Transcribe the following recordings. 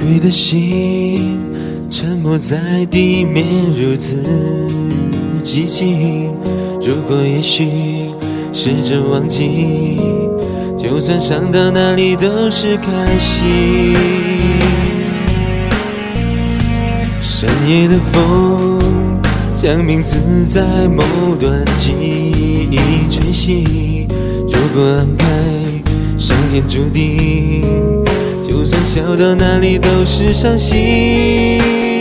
瑰的心沉没在地面，如此寂静。如果也许试着忘记，就算伤到哪里都是开心。深夜的风将名字在某段记忆吹熄。如果安排上天注定，就算笑到哪里都是伤心。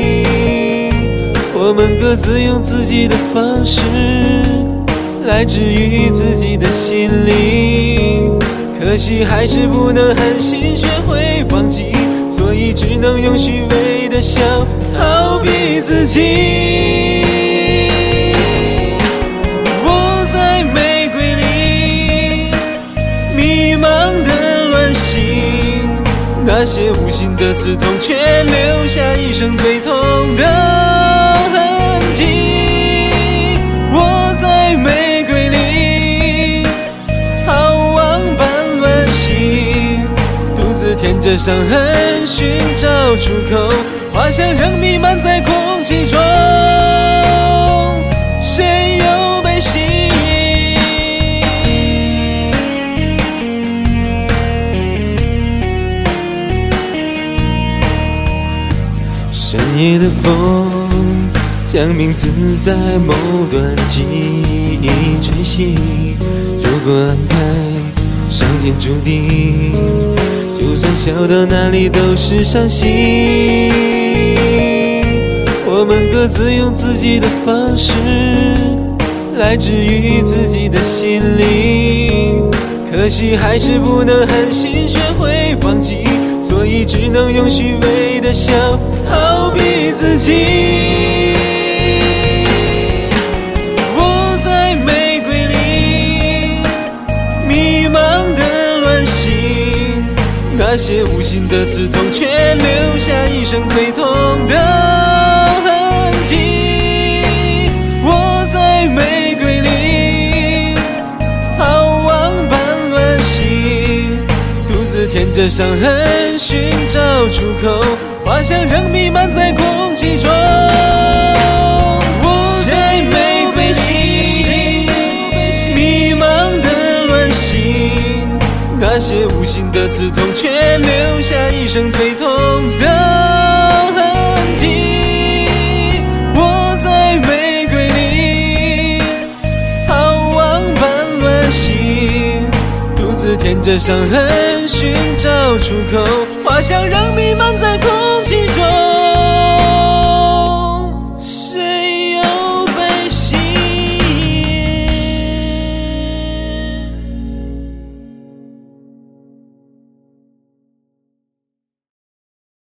我们各自用自己的方式来治愈自己的心灵，可惜还是不能狠心学会放弃，所以只能用虚伪的笑逃避自己。我在玫瑰里迷茫的乱行，那些无心的刺痛却留下一生最痛的痕迹。我在玫瑰里好往般乱行，独自舔着伤痕寻找出口，花香仍弥漫在空气中，谁又被吸引？深夜的风将名字在某段记忆吹熄。如果安排上天注定，就算笑到哪里都是伤心。我们各自用自己的方式来治愈自己的心灵，可惜还是不能狠心学会放弃，所以只能用虚伪的笑逃避自己。我在玫瑰里迷茫的乱行，那些无心的刺痛却留下一生最痛的痕迹。我在玫瑰里好往般乱行，独自舔着伤痕寻找出口，花香仍弥漫在空气中。我在玫瑰里迷茫的乱行，那些无心的刺痛却留下一生最痛的痕迹。我在玫瑰里好往般乱行，独自舔着伤痕寻找出口，花香仍弥漫在空气